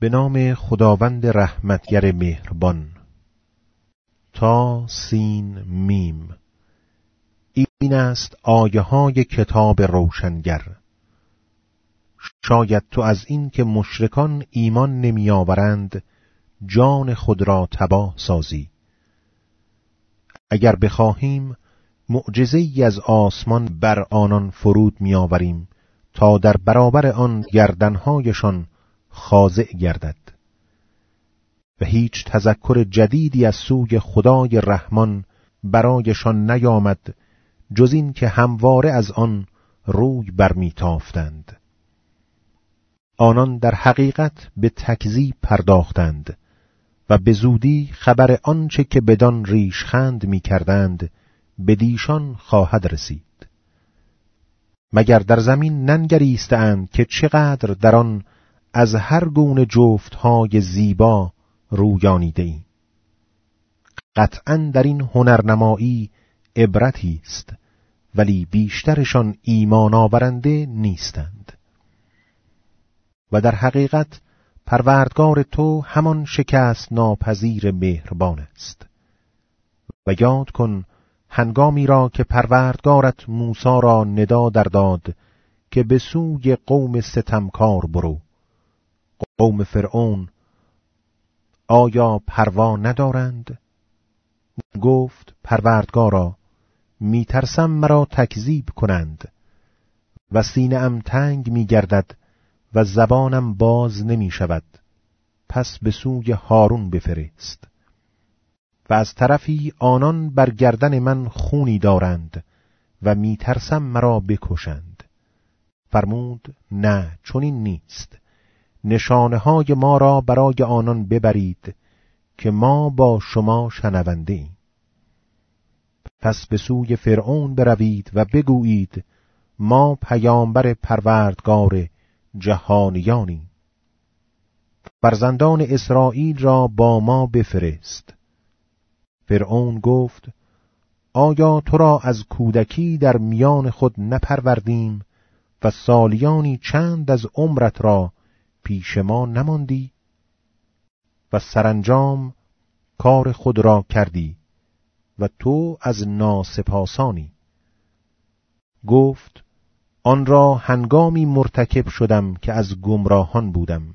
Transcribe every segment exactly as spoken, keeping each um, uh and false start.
به نام خداوند رحمتگر مهربان. تا سین میم. این است آیه های کتاب روشنگر. شاید تو از این که مشرکان ایمان نمی آورند جان خود را تباه سازی. اگر بخواهیم معجزه‌ای از آسمان بر آنان فرود می آوریم تا در برابر آن گردنهایشان خاضع گردد. و هیچ تذکر جدیدی از سوی خدای رحمان برایشان نیامد جز این که همواره از آن روی برمیتافتند. آنان در حقیقت به تکذیب پرداختند و به زودی خبر آنچه که بدان ریشخند می‌کردند بدیشان خواهد رسید. مگر در زمین ننگریستند که چقدر در آن از هر گونه جفت‌های زیبا رویانیده ایم. قطعاً در این هنرنمایی عبرتی است، ولی بیشترشان ایمان آورنده نیستند. و در حقیقت پروردگار تو همان شکست ناپذیر مهربان است. و یاد کن هنگامی را که پروردگارت موسی را ندا در داد که به سوی قوم ستمکار برو. قوم فرعون آیا پروا ندارند؟ گفت پروردگارا می ترسم مرا تکذیب کنند و سینه ام تنگ می گردد و زبانم باز نمی شود. پس به سوی هارون بفرست. و از طرفی آنان بر گردن من خونی دارند و می ترسم مرا بکشند. فرمود نه، چنین نیست. نشانه های ما را برای آنان ببرید که ما با شما شنونده ایم. پس به سوی فرعون بروید و بگویید ما پیامبر پروردگار جهانیانیم. فرزندان اسرائیل را با ما بفرست. فرعون گفت آیا تو را از کودکی در میان خود نپروردیم و سالیانی چند از عمرت را پیش ما نماندی؟ و سرانجام کار خود را کردی و تو از ناسپاسانی. گفت آن را هنگامی مرتکب شدم که از گمراهان بودم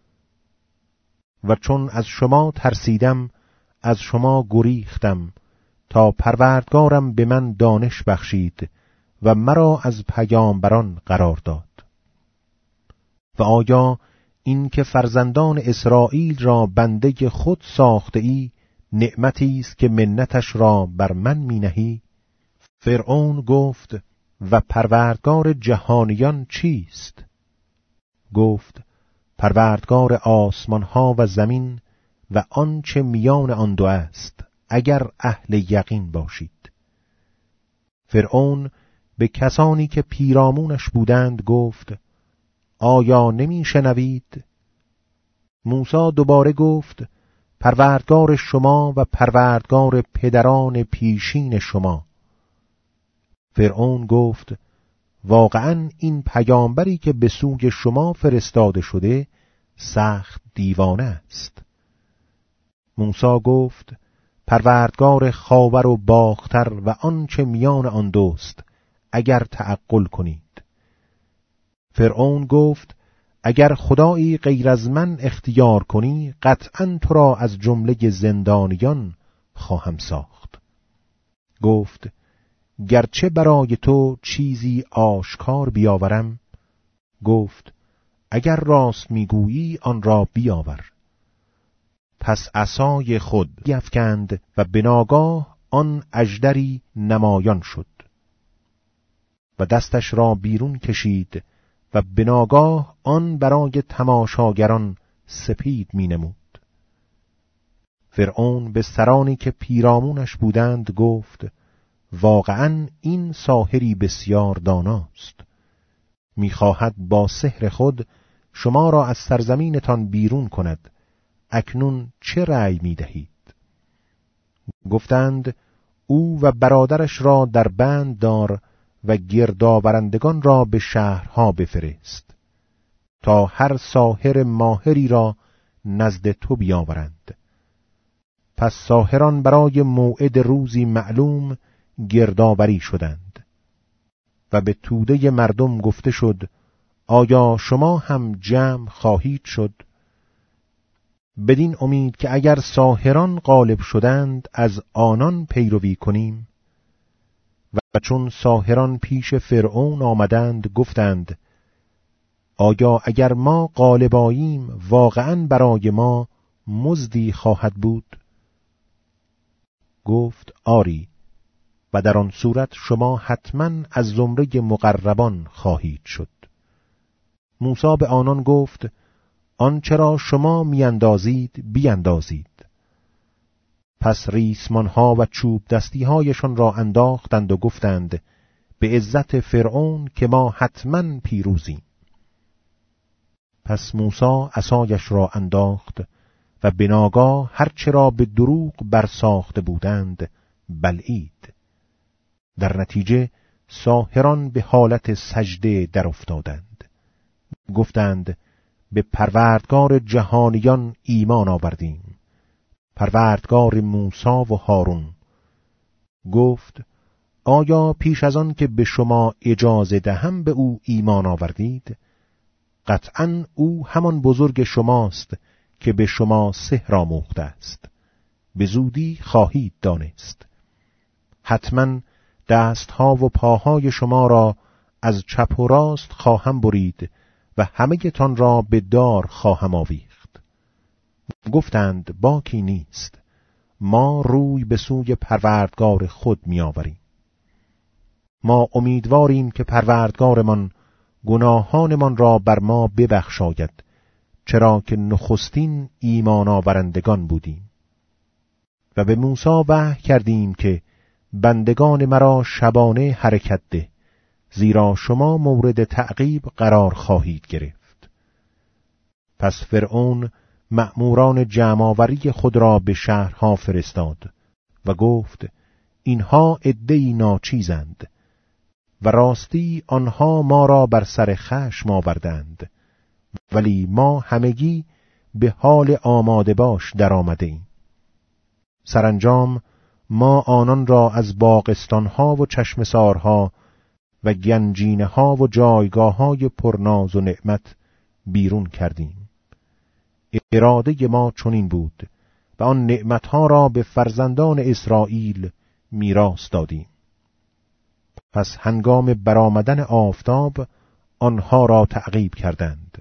و چون از شما ترسیدم از شما گریختم تا پروردگارم به من دانش بخشید و مرا از پیامبران قرار داد. و آیا این که فرزندان اسرائیل را بنده خود ساخته ای نعمتی است که منتش را بر من می نهی؟ فرعون گفت و پروردگار جهانیان چیست؟ گفت پروردگار آسمان ها و زمین و آنچه میان آن دو است، اگر اهل یقین باشید. فرعون به کسانی که پیرامونش بودند گفت آیا نمی شنوید؟ موسی دوباره گفت پروردگار شما و پروردگار پدران پیشین شما. فرعون گفت واقعاً این پیامبری که به سوی شما فرستاده شده سخت دیوانه است. موسی گفت پروردگار خاور و باختر و آنچه میان آن دوست، اگر تعقل کنید. فرعون گفت اگر خدایی غیر از من اختیار کنی قطعاً تو را از جمله زندانیان خواهم ساخت. گفت گرچه برای تو چیزی آشکار بیاورم. گفت اگر راست میگویی آن را بیاور. پس عصای خود بیفکند و به ناگاه آن اژدری نمایان شد و دستش را بیرون کشید و به ناگاه آن برای تماشاگران سپید می نمود. فرعون به سرانی که پیرامونش بودند گفت واقعاً این ساحری بسیار داناست. می‌خواهد با سحر خود شما را از سرزمینتان بیرون کند. اکنون چه رأی می‌دهید؟ گفتند او و برادرش را در بند دار و گردآورندگان را به شهرها بفرست تا هر ساحر ماهری را نزد تو بیاورند. پس ساحران برای موعد روزی معلوم گردآوری شدند و به توده مردم گفته شد آیا شما هم جمع خواهید شد؟ بدین امید که اگر ساحران غالب شدند از آنان پیروی کنیم. و چون ساحران پیش فرعون آمدند گفتند آیا اگر ما غالب آییم واقعاً برای ما مزدی خواهد بود؟ گفت آری، و در آن صورت شما حتماً از زمره مقربان خواهید شد. موسی به آنان گفت آنچه را شما میاندازید بیاندازید. پس ریسمانها و چوب دستیهایشان را انداختند و گفتند به عزت فرعون که ما حتماً پیروزیم. پس موسی عصایش را انداخت و به ناگاه هرچه را به دروغ برساخته بودند بلعید. در نتیجه ساحران به حالت سجده در افتادند. گفتند به پروردگار جهانیان ایمان آوردیم، پروردگار موسی و هارون. گفت آیا پیش از آن که به شما اجازه دهم به او ایمان آوردید؟ قطعاً او همان بزرگ شماست که به شما سحر آموخته است. به زودی خواهید دانست. حتماً دستها و پاهای شما را از چپ و راست خواهم برید و همه تان را به دار خواهم آویخت. گفتند باکی نیست، ما روی به سوی پروردگار خود می آوریم. ما امیدواریم که پروردگارمان گناهانمان را بر ما ببخشاید، چرا که نخستین ایمان آورندگان بودیم. و به موسی وحی کردیم که بندگان مرا شبانه حرکت ده، زیرا شما مورد تعقیب قرار خواهید گرفت. پس فرعون مأموران جمع‌آوری خود را به شهرها فرستاد و گفت اینها عده‌ای ناچیزند و راستی آنها ما را بر سر خشم آوردند، ولی ما همگی به حال آماده باش در آمده ایم. سرانجام ما آنان را از باغستانها و چشمسارها و گنجینه‌ها و جایگاه‌های پرناز و نعمت بیرون کردیم. اراده ما چنین بود و آن نعمتها را به فرزندان اسرائیل میراث دادیم. پس هنگام برآمدن آفتاب آنها را تعقیب کردند.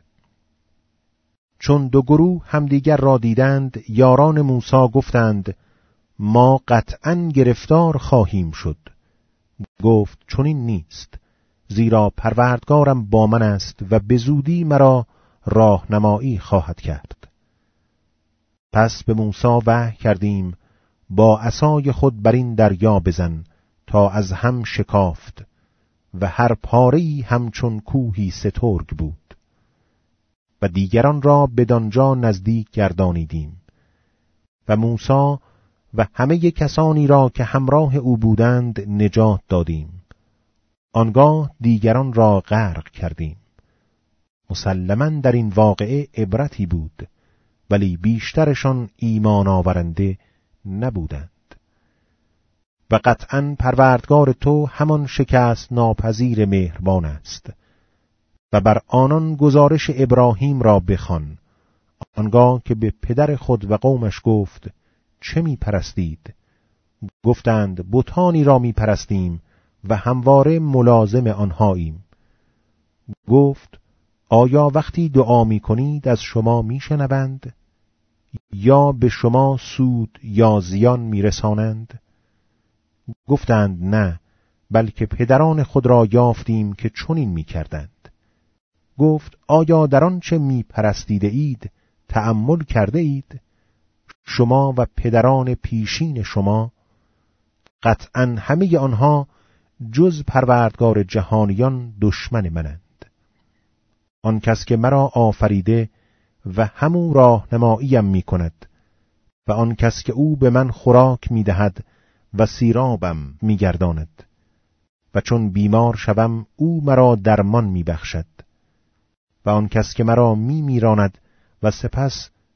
چون دو گروه همدیگر را دیدند، یاران موسی گفتند ما قطعاً گرفتار خواهیم شد. گفت چنین نیست، زیرا پروردگارم با من است و به زودی مرا راهنمایی خواهد کرد. پس به موسی وحی کردیم با عصای خود بر این دریا بزن تا از هم شکافت و هر پاره‌ای همچون کوهی سترگ بود. و دیگران را بدانجا نزدیک گردانیدیم و موسی و همه کسانی را که همراه او بودند نجات دادیم. آنگاه دیگران را غرق کردیم. مسلماً در این واقعه عبرتی بود، ولی بیشترشان ایمان آورنده نبودند. و قطعاً پروردگار تو همان شکست ناپذیر مهربان است. و بر آنان گزارش ابراهیم را بخوان، آنگاه که به پدر خود و قومش گفت چه می پرستید؟ گفتند بتانی را می پرستیم و همواره ملازم آنهاییم. گفت آیا وقتی دعا می کنید از شما می شنوند؟ یا به شما سود یا زیان می رسانند؟ گفتند نه، بلکه پدران خود را یافتیم که چنین می کردند. گفت آیا در آنچه می پرستیده اید تأمل کرده اید؟ شما و پدران پیشین شما، قطعاً همه آنها جز پروردگار جهانیان دشمن منند. آن کس که مرا آفریده و همو راهنماییم می کند و آن کس که او به من خوراک می دهد و سیرابم می گرداند و چون بیمار شوم او مرا درمان می بخشد و آن کس که مرا می میراند و سپس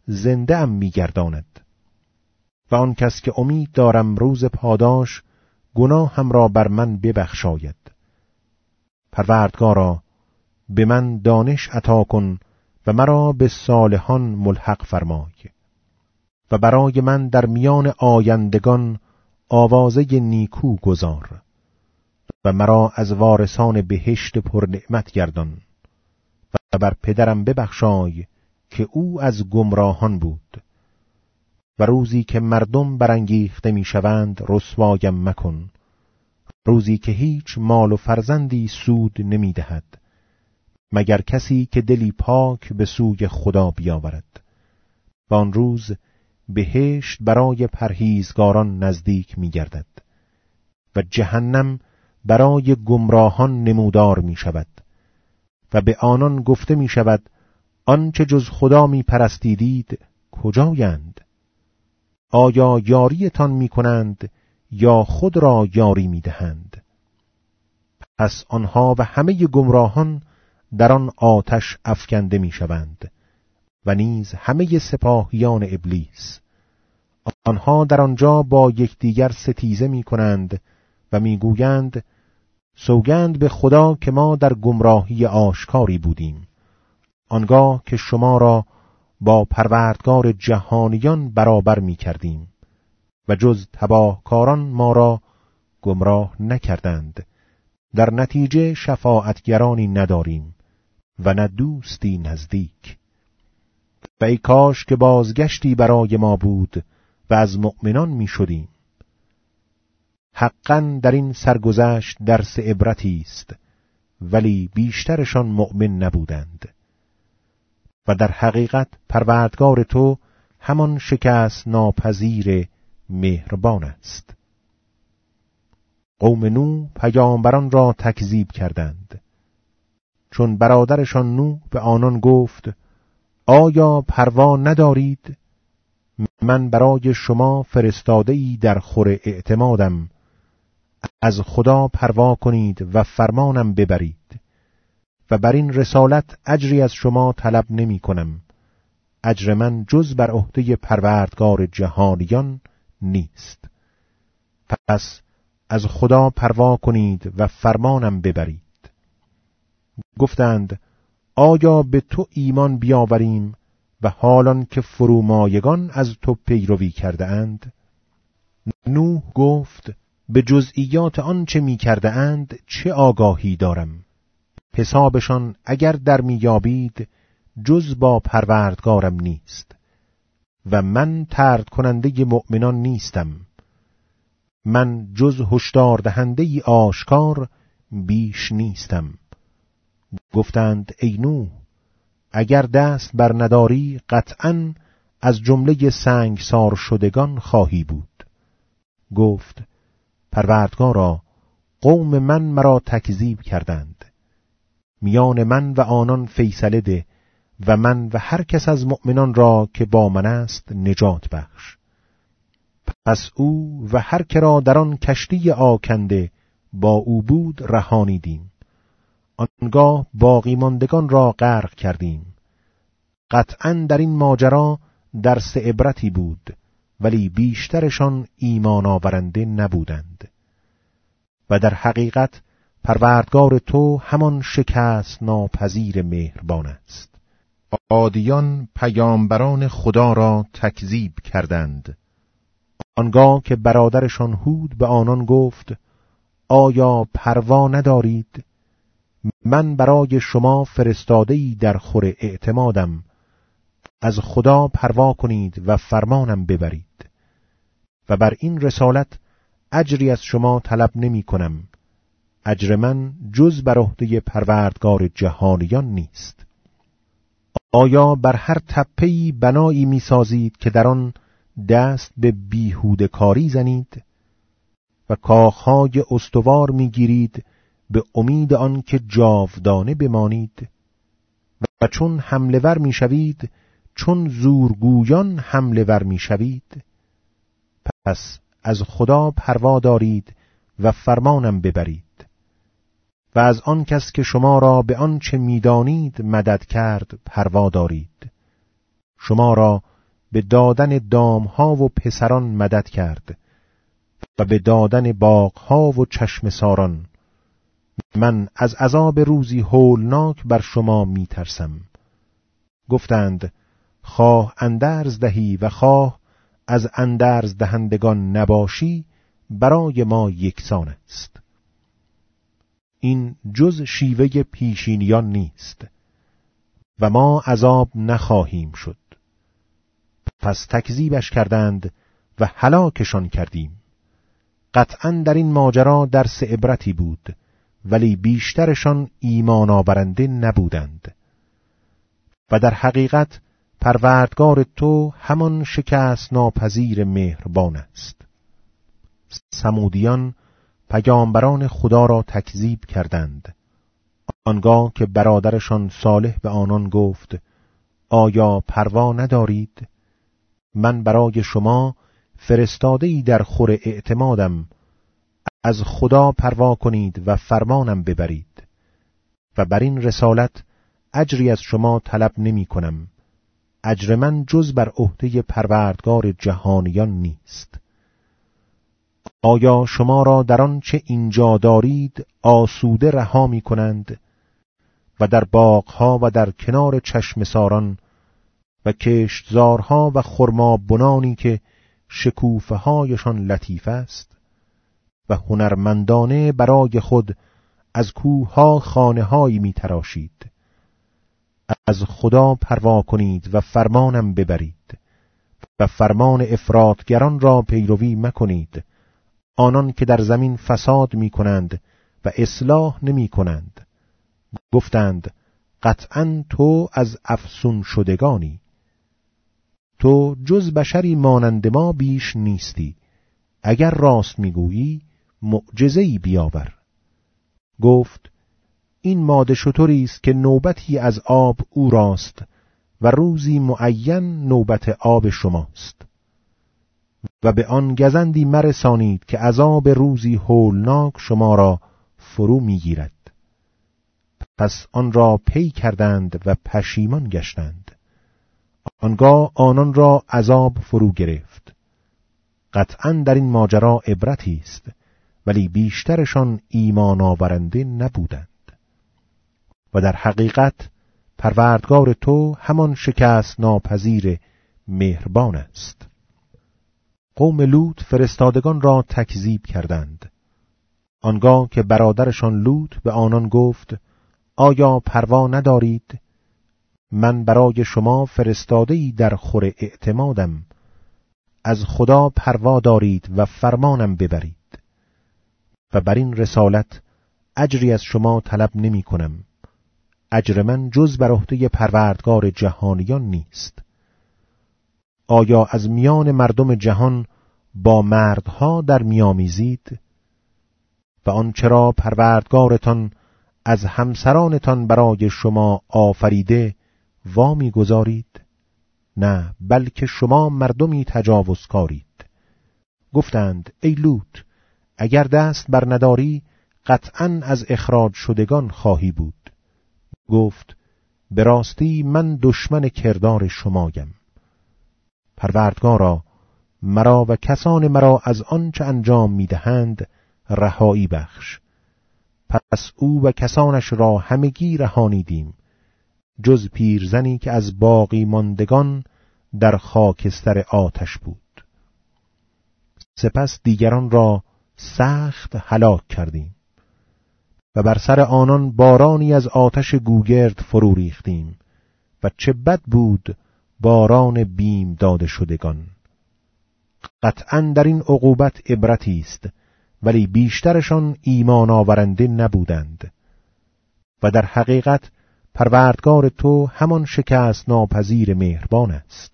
زنده ام می‌گرداند. و آن کس که امید دارم روز پاداش، گناهم را بر من ببخشاید. پروردگارا، به من دانش عطا کن و مرا به صالحان ملحق فرمای و برای من در میان آیندگان آوازه نیکو گذار و مرا از وارثان بهشت پرنعمت گردان و بر پدرم ببخشای که او از گمراهان بود و روزی که مردم برانگیخته میشوند رسوایم مکن، روزی که هیچ مال و فرزندی سود نمیدهد مگر کسی که دلی پاک به سوی خدا بیاورد. و آن روز بهشت برای پرهیزگاران نزدیک می‌گردد و جهنم برای گمراهان نمودار می‌شود و به آنان گفته می‌شود آنچه جز خدا می‌پرستیدید کجایند؟ آیا یاریتان می‌کنند یا خود را یاری می‌دهند؟ پس آنها و همه گمراهان در آن آتش افکنده می‌شوند و نیز همه سپاهیان ابلیس. آنها در آنجا با یکدیگر ستیزه می‌کنند و می‌گویند سوگند به خدا که ما در گمراهی آشکاری بودیم، آنگاه که شما را با پروردگار جهانیان برابر می‌کردیم و جز تباهکاران ما را گمراه نکردند. در نتیجه شفاعتگرانی نداریم و نه دوستی نزدیک. و ای کاش که بازگشتی برای ما بود و از مؤمنان می شدیم. حقاً در این سرگذشت درس عبرتی است، ولی بیشترشان مؤمن نبودند. و در حقیقت پروردگار تو همان شکست ناپذیر مهربان است. قوم نوح پیامبران را تکذیب کردند. چون برادرشان نوح به آنان گفت آیا پروا ندارید؟ من برای شما فرستاده‌ای در خور اعتمادم، از خدا پروا کنید و فرمانم ببرید و بر این رسالت اجری از شما طلب نمی کنم. اجر من جز بر عهده پروردگار جهانیان نیست. پس از خدا پروا کنید و فرمانم ببرید. گفتند آیا به تو ایمان بیاوریم و حالان که فرومایگان از تو پیروی کرده اند؟ نوح گفت به جزئیات آنچه می کرده اند چه آگاهی دارم؟ حسابشان اگر در میابید جز با پروردگارم نیست و من طرد کننده مؤمنان نیستم. من جز هشدار دهنده ای آشکار بیش نیستم. گفتند ای نوح اگر دست بر نداری قطعاً از جمله سنگسار شدگان خواهی بود. گفت پروردگارا، قوم من مرا تکذیب کردند. میان من و آنان فیصله ده و من و هر کس از مؤمنان را که با من است نجات بخش. پس او و هر که را در آن کشتی آکنده با او بود رهانیدیم. آنگاه باقی ماندگان را غرق کردیم. قطعاً در این ماجرا درس عبرتی بود، ولی بیشترشان ایمان آورنده نبودند. و در حقیقت پروردگار تو همان شکست ناپذیر مهربان است. عادیان پیامبران خدا را تکذیب کردند. آنگاه که برادرشان هود به آنان گفت آیا پروا ندارید؟ من برای شما فرستاده‌ای در خور اعتمادم، از خدا پروا کنید و فرمانم ببرید و بر این رسالت اجری از شما طلب نمی کنم. اجر من جز بر عهده پروردگار جهانیان نیست. آیا بر هر تپه‌ای بنایی می سازید که در آن دست به بیهوده کاری زنید و کاخهای استوار می گیرید به امید آن که جاودانه بمانید؟ و چون حمله ور می شوید چون زورگویان حمله ور می شوید؟ پس از خدا پروا دارید و فرمانم ببرید و از آن کس که شما را به آن چه می دانید مدد کرد پروا دارید. شما را به دادن دامها و پسران مدد کرد و به دادن باغها و چشم ساران. من از عذاب روزی هولناک بر شما می ترسم. گفتند خواه اندرز دهی و خواه از اندرز دهندگان نباشی، برای ما یکسان است. این جز شیوه پیشینیان نیست و ما عذاب نخواهیم شد. پس تکذیبش کردند و هلاکشان کردیم. قطعاً در این ماجرا درس عبرتی بود، ولی بیشترشان ایمان آورنده نبودند. و در حقیقت پروردگار تو همان شکست ناپذیر مهربان است. ثمودیان پیامبران خدا را تکذیب کردند. آنگاه که برادرشان صالح به آنان گفت آیا پروا ندارید؟ من برای شما فرستاده‌ای در خور اعتمادم. از خدا پروا کنید و فرمانم ببرید و بر این رسالت اجری از شما طلب نمی کنم. اجر من جز بر عهده پروردگار جهانیان نیست. آیا شما را در آن چه اینجا دارید آسوده رها می کنند و در باغها و در کنار چشم ساران و کشتزارها و خرما بنانی که شکوفه هایشان لطیف است و هنرمندانه برای خود از کوهها خانه هایی می تراشید؟ از خدا پروا کنید و فرمانم ببرید و فرمان افراطگران را پیروی مکنید، آنان که در زمین فساد می کنند و اصلاح نمی کنند. گفتند قطعاً تو از افسون شدگانی. تو جز بشری مانند ما بیش نیستی. اگر راست میگویی معجزه‌ای بیاور. گفت این ماده شتری است که نوبتی از آب او راست و روزی معین نوبت آب شماست. و به آن گزندی مرسانید که عذاب روزی هولناک شما را فرو میگیرد. پس آن را پی کردند و پشیمان گشتند. آنگاه آنان را عذاب فرو گرفت. قطعاً در این ماجرا عبرتی است، ولی بیشترشان ایمان آورنده نبودند. و در حقیقت پروردگار تو همان شکست ناپذیر مهربان است. قوم لوط فرستادگان را تکذیب کردند. آنگاه که برادرشان لوط به آنان گفت آیا پروا ندارید؟ من برای شما فرستاده‌ای در خور اعتمادم. از خدا پروا دارید و فرمانم ببرید و بر این رسالت اجری از شما طلب نمی کنم. اجر من جز بر عهده پروردگار جهانیان نیست. آیا از میان مردم جهان با مردها در میامیزید و آنچه را پروردگارتان از همسرانتان برای شما آفریده وامی گذارید؟ نه، بلکه شما مردمی تجاوزکارید. گفتند ای لوط، اگر دست بر نداری قطعاً از اخراج شدگان خواهی بود. گفت به راستی من دشمن کردار شمایم. پروردگارا، مرا و کسان مرا از آنچه انجام میدهند رهایی بخش. پس او و کسانش را همگی رهانیدیم، جز پیرزنی که از باقی ماندگان در خاکستر آتش بود. سپس دیگران را سخت هلاک کردیم و بر سر آنان بارانی از آتش گوگرد فرو ریختیم و چه بد بود باران بیم داده شدگان. قطعاً در این عقوبت عبرتی است، ولی بیشترشان ایمان آورنده نبودند. و در حقیقت پروردگار تو همان شکست ناپذیر مهربان است.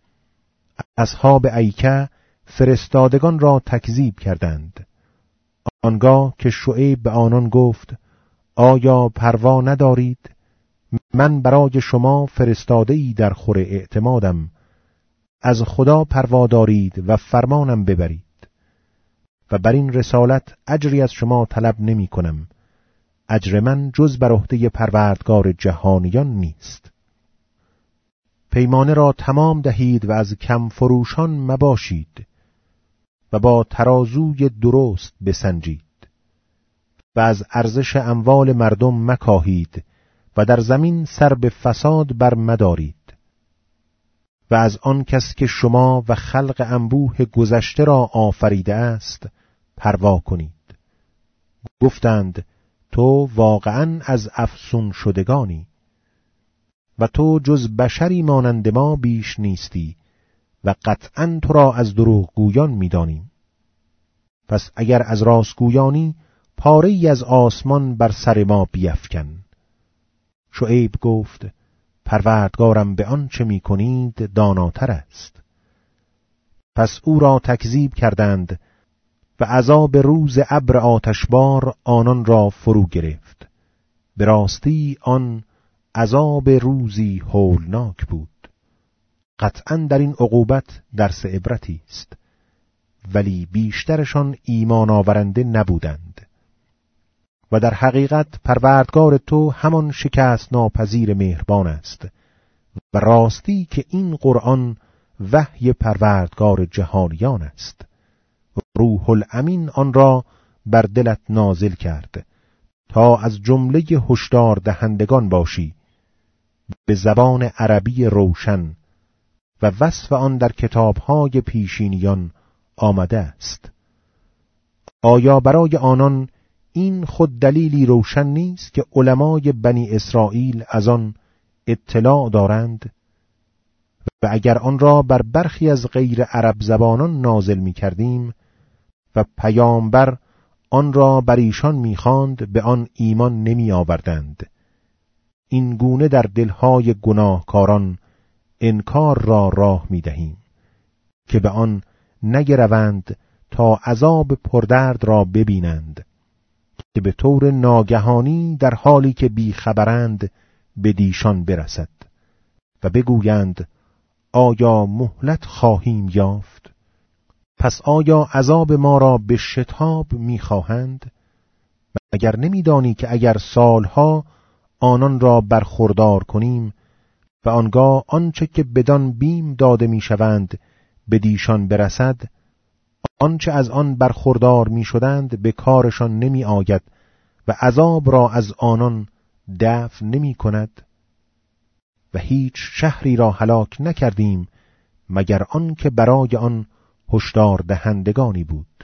اصحاب ایکه فرستادگان را تکذیب کردند. آنگاه که شعیب به آنان گفت آیا پروا ندارید؟ من برای شما فرستاده‌ای در خور اعتمادم. از خدا پروا دارید و فرمانم ببرید و بر این رسالت اجری از شما طلب نمی کنم. اجر من جز بر عهده پروردگار جهانیان نیست. پیمانه را تمام دهید و از کم فروشان مباشید و با ترازوی درست بسنجید و از ارزش اموال مردم مکاهید و در زمین سر به فساد بر مدارید و از آن کس که شما و خلق انبوه گذشته را آفریده است پروا کنید. گفتند تو واقعاً از افسون شدگانی و تو جز بشری مانند ما بیش نیستی و قطعاً تو را از دروغ گویان می‌دانیم. پس اگر از راست گویانی پاره‌ای از آسمان بر سر ما بیفکن. شعیب گفت پروردگارم به آن چه می کنید داناتر است. پس او را تکذیب کردند و عذاب روز ابر آتشبار آنان را فرو گرفت. به راستی آن عذاب روزی هولناک بود. قطعاً در این عقوبت درس عبرتی است، ولی بیشترشان ایمان آورنده نبودند. و در حقیقت پروردگار تو همان شکست ناپذیر مهربان است و راستی که این قرآن وحی پروردگار جهانیان است. روح الامین آن را بر دلت نازل کرد تا از جمله هشدار دهندگان باشی به زبان عربی روشن و وصف آن در کتاب‌های پیشینیان آمده است. آیا برای آنان این خود دلیلی روشن نیست که علمای بنی اسرائیل از آن اطلاع دارند؟ و اگر آن را بر برخی از غیر عرب زبانان نازل می کردیم و پیامبر آن را بر ایشان می خواند، به آن ایمان نمی آوردند. این گونه در دلهای گناهکاران انکار را راه می دهیم که به آن نگروند تا عذاب پردرد را ببینند که به طور ناگهانی در حالی که بی خبرند به دیشان برسد و بگویند آیا مهلت خواهیم یافت؟ پس آیا عذاب ما را به شتاب می‌خواهند؟ مگر نمی‌دانی که اگر سالها آنان را برخوردار کنیم و آنگاه آنچه که بدان بیم داده می‌شوند به دیشان برسد، آنچه از آن برخوردار می‌شدند به کارشان نمی‌آید و عذاب را از آنان دفع نمی‌کند؟ و هیچ شهری را هلاک نکردیم مگر آن که برای آن هشدار دهندگانی بود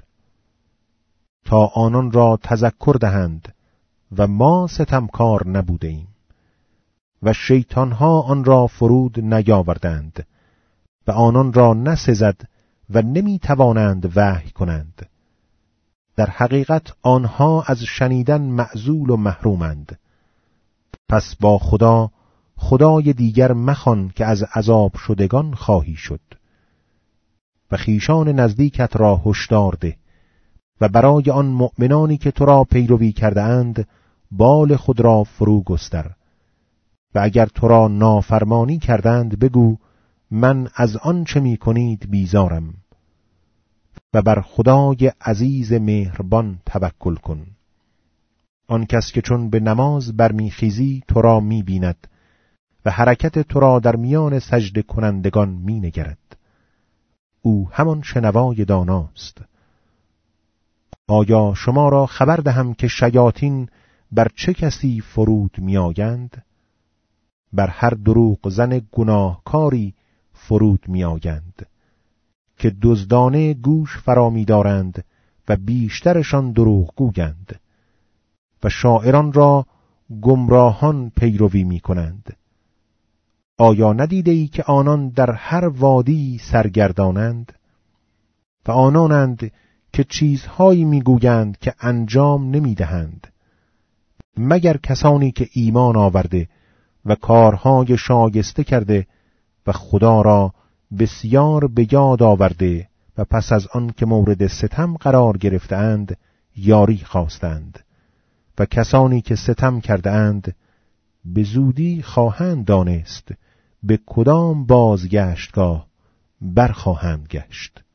تا آنان را تذکر دهند و ما ستمکار نبوده ایم و شیطانها آن را فرود نیاوردند و آنان را نسزد و نمی توانند وحی کنند. در حقیقت آنها از شنیدن معزول و محرومند. پس با خدا خدای دیگر مخوان که از عذاب شدگان خواهی شد و خیشان نزدیکت را هشدار ده و برای آن مؤمنانی که تو را پیروی کرده اند بال خود را فرو گستر و اگر تو را نافرمانی کردند بگو من از آن چه می کنید بیزارم و بر خدای عزیز مهربان توکل کن. آن کس که چون به نماز برمیخیزی تو را می بیند و حرکت تو را در میان سجده کنندگان می نگرد. او همان شنوای داناست. آیا شما را خبر دهم که شیاطین بر چه کسی فرود می آیند؟ بر هر دروغ زن گناهکاری فرود می آیند که دزدانه گوش فرا می دارند و بیشترشان دروغ گویند و شاعران را گمراهان پیروی می کنند. آیا ندیده ای که آنان در هر وادی سرگردانند و آنانند که چیزهایی میگویند که انجام نمیدهند مگر کسانی که ایمان آورده و کارهای شایسته کرده و خدا را بسیار به یاد آورده و پس از آن که مورد ستم قرار گرفتند یاری خواستند و کسانی که ستم کرده اند به زودی خواهند دانست به کدام بازگشتگاه برخواهند گشت.